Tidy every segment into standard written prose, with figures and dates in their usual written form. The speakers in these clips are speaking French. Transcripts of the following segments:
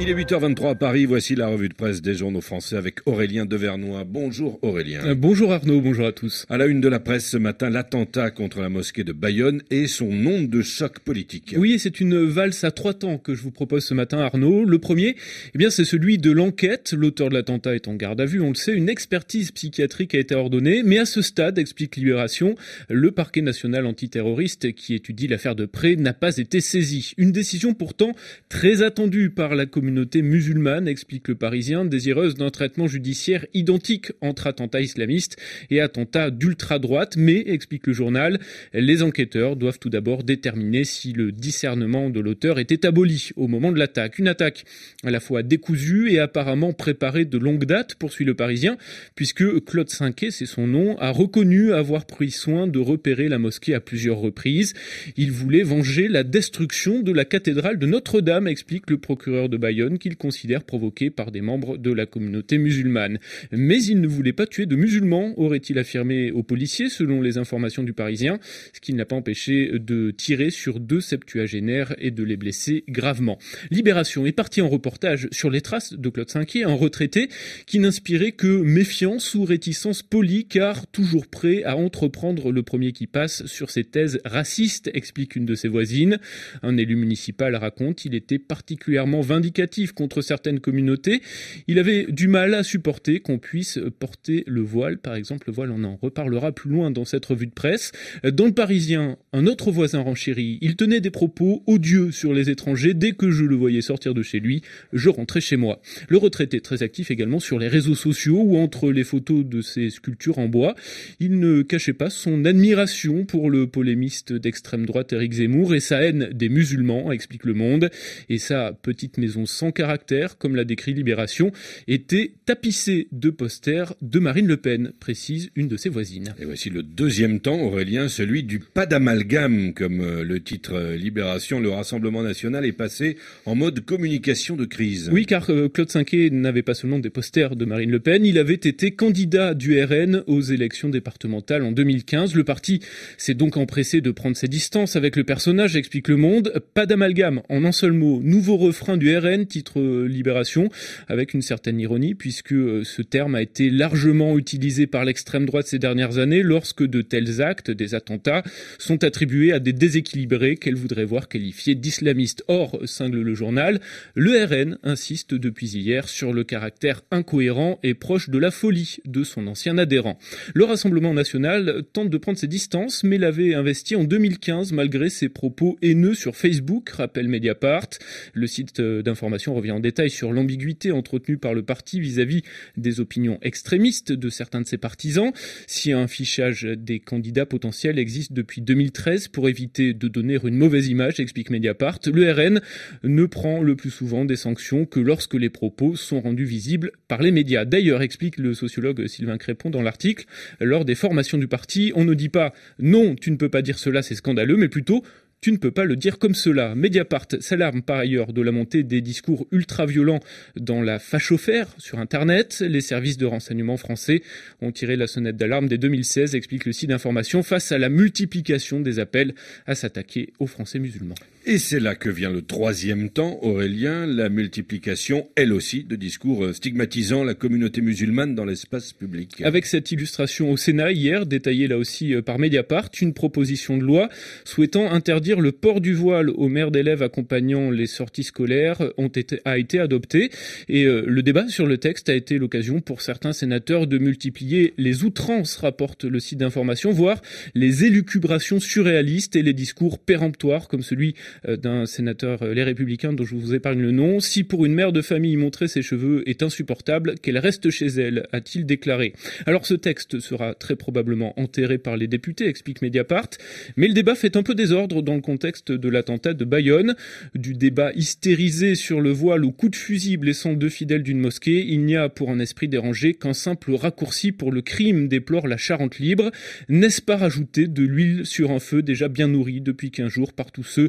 Il est 8h23 à Paris, voici la revue de presse des journaux français avec Aurélien Devernois. Bonjour Aurélien. Bonjour Arnaud, bonjour à tous. À la une de la presse ce matin, l'attentat contre la mosquée de Bayonne et son onde de choc politique. Oui, c'est une valse à 3 temps que je vous propose ce matin Arnaud. Le premier, c'est celui de l'enquête. L'auteur de l'attentat est en garde à vue, on le sait. Une expertise psychiatrique a été ordonnée, mais à ce stade, explique Libération, le parquet national antiterroriste qui étudie l'affaire de près n'a pas été saisi. Une décision pourtant très attendue par la communauté musulmane, explique le Parisien, désireuse d'un traitement judiciaire identique entre attentats islamistes et attentats d'ultra-droite. Mais, explique le journal, les enquêteurs doivent tout d'abord déterminer si le discernement de l'auteur était aboli au moment de l'attaque. Une attaque à la fois décousue et apparemment préparée de longue date, poursuit le Parisien, puisque Claude Cinquet, c'est son nom, a reconnu avoir pris soin de repérer la mosquée à plusieurs reprises. Il voulait venger la destruction de la cathédrale de Notre-Dame, explique le procureur de Bayonne, qu'il considère provoquée par des membres de la communauté musulmane. Mais il ne voulait pas tuer de musulmans, aurait-il affirmé aux policiers, selon les informations du Parisien, ce qui ne l'a pas empêché de tirer sur 2 septuagénaires et de les blesser gravement. Libération est partie en reportage sur les traces de Claude Cinquet, un retraité qui n'inspirait que méfiance ou réticence polie, car toujours prêt à entreprendre le premier qui passe sur ses thèses racistes, explique une de ses voisines. Un élu municipal raconte, il était particulièrement vindicatif contre certaines communautés. Il avait du mal à supporter qu'on puisse porter le voile. Par exemple, le voile, on en reparlera plus loin dans cette revue de presse. Dans le Parisien, un autre voisin renchérit. Il tenait des propos odieux sur les étrangers. Dès que je le voyais sortir de chez lui, je rentrais chez moi. Le retraité très actif également sur les réseaux sociaux ou entre les photos de ses sculptures en bois. Il ne cachait pas son admiration pour le polémiste d'extrême droite Éric Zemmour et sa haine des musulmans, explique Le Monde. Et sa petite maison sans caractère, comme l'a décrit Libération, était tapissée de posters de Marine Le Pen, précise une de ses voisines. Et voici le deuxième temps, Aurélien, celui du pas d'amalgame, comme le titre Libération. Le Rassemblement national est passé en mode communication de crise. Oui, car Claude Cinquet n'avait pas seulement des posters de Marine Le Pen, il avait été candidat du RN aux élections départementales en 2015. Le parti s'est donc empressé de prendre ses distances avec le personnage, explique Le Monde. Pas d'amalgame, en un seul mot. Nouveau refrain du RN, titre Libération, avec une certaine ironie, puisque ce terme a été largement utilisé par l'extrême droite ces dernières années lorsque de tels actes, des attentats, sont attribués à des déséquilibrés qu'elle voudrait voir qualifiés d'islamistes. Or, cingle le journal, le RN insiste depuis hier sur le caractère incohérent et proche de la folie de son ancien adhérent. Le Rassemblement national tente de prendre ses distances, mais l'avait investi en 2015 malgré ses propos haineux sur Facebook, rappelle Mediapart. Le site d'information revient en détail sur l'ambiguïté entretenue par le parti vis-à-vis des opinions extrémistes de certains de ses partisans. Si un fichage des candidats potentiels existe depuis 2013 pour éviter de donner une mauvaise image, explique Mediapart, le RN ne prend le plus souvent des sanctions que lorsque les propos sont rendus visibles par les médias. D'ailleurs, explique le sociologue Sylvain Crépon dans l'article, lors des formations du parti, on ne dit pas « non, tu ne peux pas dire cela, c'est scandaleux », mais plutôt « tu ne peux pas le dire comme cela ». Mediapart s'alarme par ailleurs de la montée des discours ultra-violents dans la fachosphère sur Internet. Les services de renseignement français ont tiré la sonnette d'alarme dès 2016, explique le site d'information, face à la multiplication des appels à s'attaquer aux Français musulmans. Et c'est là que vient le troisième temps, Aurélien, la multiplication, elle aussi, de discours stigmatisant la communauté musulmane dans l'espace public. Avec cette illustration au Sénat hier, détaillée là aussi par Mediapart, une proposition de loi souhaitant interdire le port du voile aux mères d'élèves accompagnant les sorties scolaires a été adoptée. Et le débat sur le texte a été l'occasion pour certains sénateurs de multiplier les outrances, rapporte le site d'information, voire les élucubrations surréalistes et les discours péremptoires comme celui d'un sénateur Les Républicains dont je vous épargne le nom. Si pour une mère de famille montrer ses cheveux est insupportable, qu'elle reste chez elle, a-t-il déclaré. Alors ce texte sera très probablement enterré par les députés, explique Mediapart, mais le débat fait un peu désordre dans le contexte de l'attentat de Bayonne. Du débat hystérisé sur le voile au coup de fusil blessant 2 fidèles d'une mosquée, il n'y a pour un esprit dérangé qu'un simple raccourci pour le crime, déplore la Charente Libre. N'est-ce pas rajouter de l'huile sur un feu déjà bien nourri depuis 15 jours par tous ceux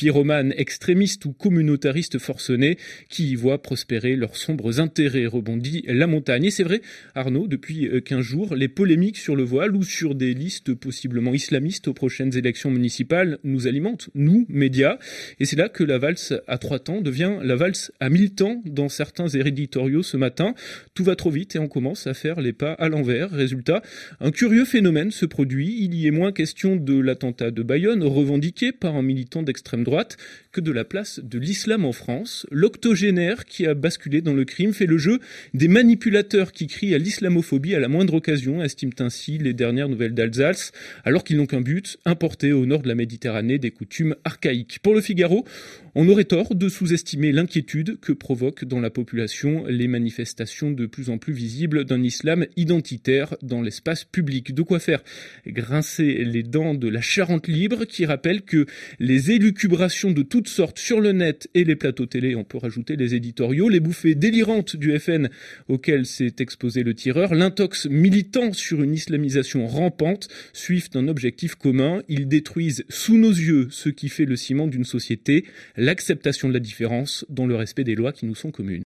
pyromanes extrémistes ou communautaristes forcenés qui y voient prospérer leurs sombres intérêts, rebondit La Montagne. Et c'est vrai, Arnaud, depuis 15 jours, les polémiques sur le voile ou sur des listes possiblement islamistes aux prochaines élections municipales nous alimentent, nous, médias. Et c'est là que la valse à 3 temps devient la valse à 1000 temps dans certains éditoriaux ce matin. Tout va trop vite et on commence à faire les pas à l'envers. Résultat, un curieux phénomène se produit. Il y est moins question de l'attentat de Bayonne revendiqué par un militant d'extrême droite que de la place de l'islam en France. L'octogénaire qui a basculé dans le crime fait le jeu des manipulateurs qui crient à l'islamophobie à la moindre occasion, estiment ainsi les dernières nouvelles d'Alsace, alors qu'ils n'ont qu'un but, importer au nord de la Méditerranée des coutumes archaïques. Pour le Figaro, on aurait tort de sous-estimer l'inquiétude que provoquent dans la population les manifestations de plus en plus visibles d'un islam identitaire dans l'espace public. De quoi faire grincer les dents de la Charente libre qui rappelle que les élucubrations de toutes sortes sur le net et les plateaux télé, on peut rajouter les éditoriaux, les bouffées délirantes du FN auxquelles s'est exposé le tireur, l'intox militant sur une islamisation rampante suivent un objectif commun. Ils détruisent sous nos yeux ce qui fait le ciment d'une société, l'acceptation de la différence, dont le respect des lois qui nous sont communes.